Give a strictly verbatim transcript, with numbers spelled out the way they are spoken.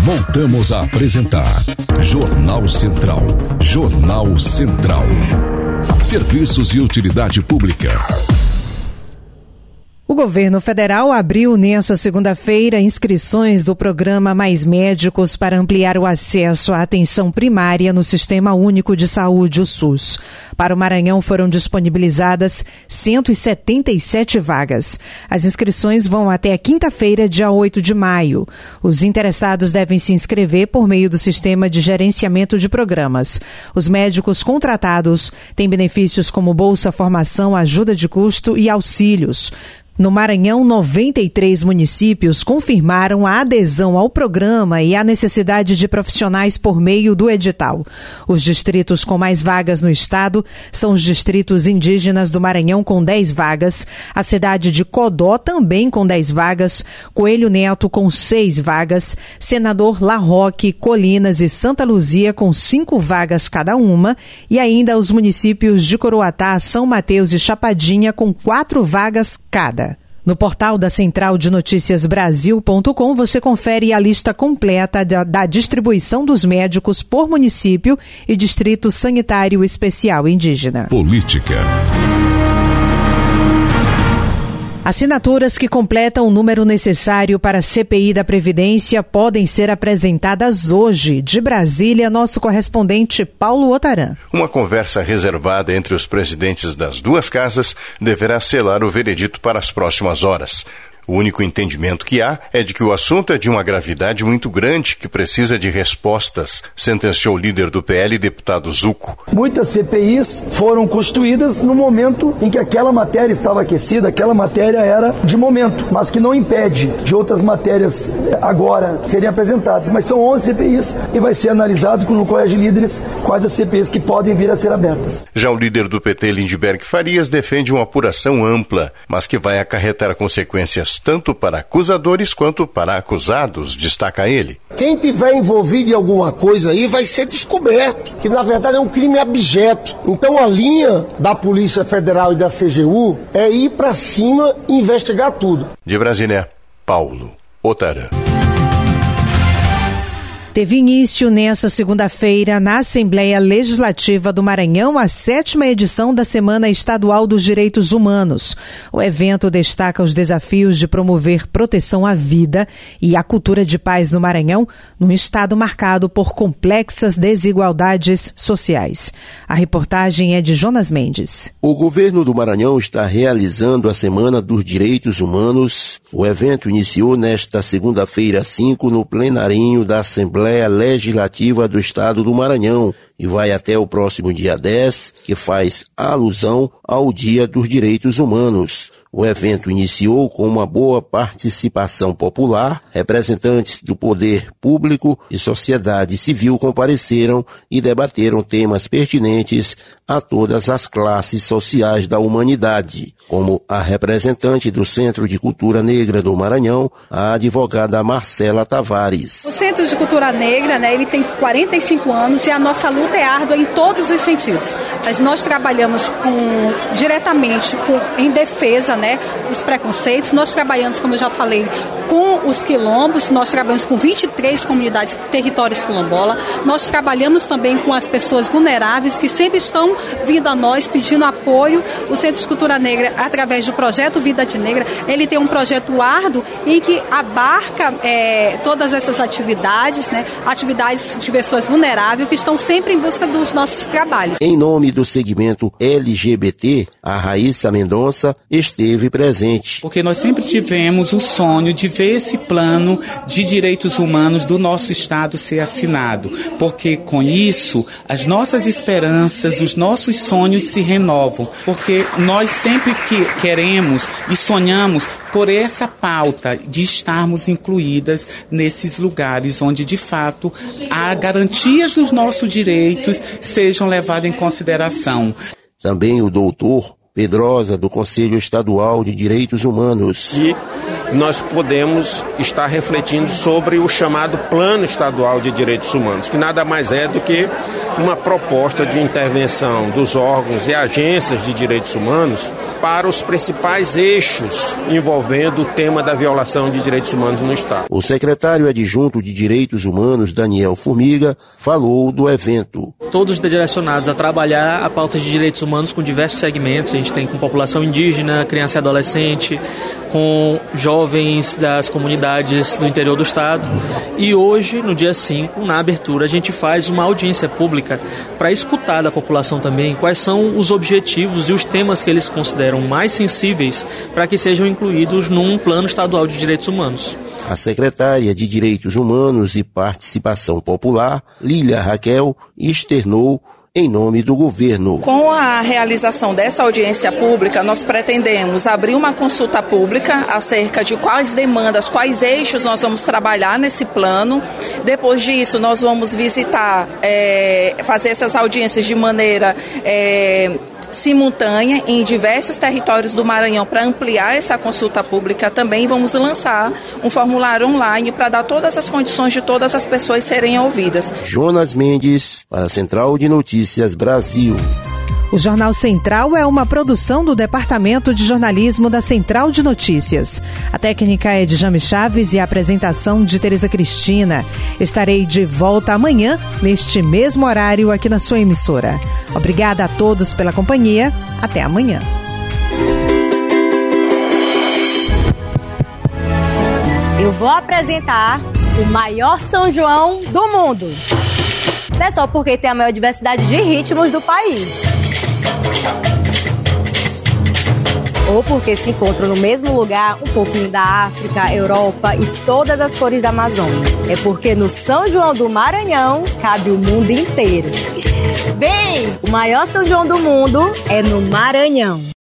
Voltamos a apresentar Jornal Central. Jornal Central. Serviços e utilidade pública. O governo federal abriu nesta segunda-feira inscrições do programa Mais Médicos para ampliar o acesso à atenção primária no Sistema Único de Saúde, o SUS. Para o Maranhão foram disponibilizadas cento e setenta e sete vagas. As inscrições vão até quinta-feira, dia oito de maio. Os interessados devem se inscrever por meio do Sistema de Gerenciamento de Programas. Os médicos contratados têm benefícios como Bolsa Formação, ajuda de custo e auxílios. No Maranhão, noventa e três municípios confirmaram a adesão ao programa e a necessidade de profissionais por meio do edital. Os distritos com mais vagas no estado são os distritos indígenas do Maranhão, com dez vagas, a cidade de Codó também com dez vagas, Coelho Neto com seis vagas, Senador La Roque, Colinas e Santa Luzia com cinco vagas cada uma, e ainda os municípios de Coroatá, São Mateus e Chapadinha com quatro vagas cada. No portal da Central de Notícias Brasil ponto com você confere a lista completa da, da distribuição dos médicos por município e distrito sanitário especial indígena. Política. Assinaturas que completam o número necessário para a C P I da Previdência podem ser apresentadas hoje. De Brasília, nosso correspondente Paulo Otaran. Uma conversa reservada entre os presidentes das duas casas deverá selar o veredito para as próximas horas. O único entendimento que há é de que o assunto é de uma gravidade muito grande que precisa de respostas, sentenciou o líder do P L, deputado Zucco. Muitas C P Is foram constituídas no momento em que aquela matéria estava aquecida, aquela matéria era de momento, mas que não impede de outras matérias agora serem apresentadas. Mas são onze C P Is e vai ser analisado no Colégio de Líderes quais as C P Is que podem vir a ser abertas. Já o líder do P T, Lindbergh Farias, defende uma apuração ampla, mas que vai acarretar consequências tanto para acusadores quanto para acusados, destaca ele. Quem tiver envolvido em alguma coisa aí vai ser descoberto, que na verdade é um crime abjeto. Então a linha da Polícia Federal e da C G U é ir para cima e investigar tudo. De Brasília, Paulo Otaran. Teve início nesta segunda-feira na Assembleia Legislativa do Maranhão a sétima edição da Semana Estadual dos Direitos Humanos. O evento destaca os desafios de promover proteção à vida e à cultura de paz no Maranhão, num estado marcado por complexas desigualdades sociais. A reportagem é de Jonas Mendes. O governo do Maranhão está realizando a Semana dos Direitos Humanos. O evento iniciou nesta segunda-feira cinco no plenarinho da Assembleia Legislativa do Estado do Maranhão e vai até o próximo dia dez, que faz alusão ao Dia dos Direitos Humanos. O evento iniciou com uma boa participação popular, representantes do poder público e sociedade civil compareceram e debateram temas pertinentes a todas as classes sociais da humanidade, como a representante do Centro de Cultura Negra do Maranhão, a advogada Marcela Tavares. O Centro de Cultura Negra, né, ele tem quarenta e cinco anos e a nossa luta é árdua em todos os sentidos. Mas nós trabalhamos com, diretamente com, em defesa, né, dos preconceitos. Nós trabalhamos, como eu já falei, com os quilombos, nós trabalhamos com vinte e três comunidades, territórios quilombola. Nós trabalhamos também com as pessoas vulneráveis que sempre estão vindo a nós pedindo apoio. O Centro de Cultura Negra, através do projeto Vida de Negra, ele tem um projeto árduo em que abarca é, todas essas atividades, né, atividades de pessoas vulneráveis que estão sempre em busca dos nossos trabalhos. Em nome do segmento L G B T, a Raíssa Mendonça esteve presente. Porque nós sempre tivemos o sonho de ver esse plano de direitos humanos do nosso Estado ser assinado, porque com isso as nossas esperanças, os nossos sonhos se renovam, porque nós sempre que queremos e sonhamos por essa pauta de estarmos incluídas nesses lugares onde, de fato, há garantias dos nossos direitos sejam levadas em consideração. Também o doutor Pedrosa, do Conselho Estadual de Direitos Humanos. E nós podemos estar refletindo sobre o chamado Plano Estadual de Direitos Humanos, que nada mais é do que uma proposta de intervenção dos órgãos e agências de direitos humanos para os principais eixos envolvendo o tema da violação de direitos humanos no Estado. O secretário adjunto de Direitos Humanos, Daniel Formiga, falou do evento. Todos direcionados a trabalhar a pauta de direitos humanos com diversos segmentos. A gente tem com população indígena, criança e adolescente, com jovens das comunidades do interior do estado. E hoje, no dia cinco, na abertura, a gente faz uma audiência pública para escutar da população também quais são os objetivos e os temas que eles consideram mais sensíveis para que sejam incluídos num plano estadual de direitos humanos. A secretária de Direitos Humanos e Participação Popular, Lília Raquel, externou em nome do governo. Com a realização dessa audiência pública, nós pretendemos abrir uma consulta pública acerca de quais demandas, quais eixos nós vamos trabalhar nesse plano. Depois disso, nós vamos visitar, é, fazer essas audiências de maneira é, simultânea em diversos territórios do Maranhão para ampliar essa consulta pública. Também vamos lançar um formulário online para dar todas as condições de todas as pessoas serem ouvidas. Jonas Mendes, para a Central de Notícias Brasil. O Jornal Central é uma produção do Departamento de Jornalismo da Central de Notícias. A técnica é de Jame Chaves e a apresentação de Tereza Cristina. Estarei de volta amanhã, neste mesmo horário, aqui na sua emissora. Obrigada a todos pela companhia. Até amanhã. Eu vou apresentar o maior São João do mundo. Não é só porque tem a maior diversidade de ritmos do país, ou porque se encontram no mesmo lugar um pouquinho da África, Europa e todas as cores da Amazônia. É porque no São João do Maranhão cabe o mundo inteiro. Bem, o maior São João do mundo é no Maranhão.